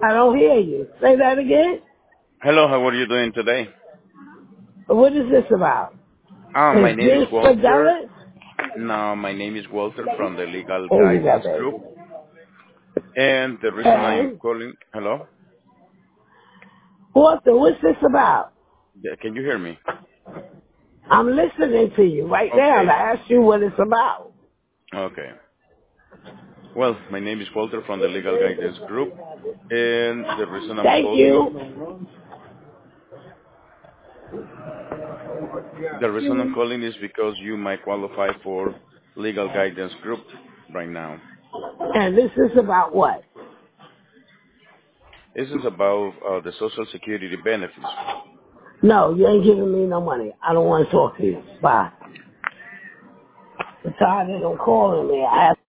I don't hear you. Say that again. Hello, how are you doing today? What is this about? My Is name is this Walter. Fidelis? No, my name is Walter from the Legal Here you go, Guidance Group. baby. And the reason I'm And calling, hello? what's this about? Yeah, can you hear me? I'm listening to you right now to Okay, ask you what it's about. okay. Well, my name is Walter from the Legal Guidance Group. And Thank you. the reason I'm calling is because you might qualify for Legal Guidance Group right now. And this is about what? This is about the Social Security benefits. No, you ain't giving me no money. I don't want to talk to you. Bye. I'm tired of them calling me. I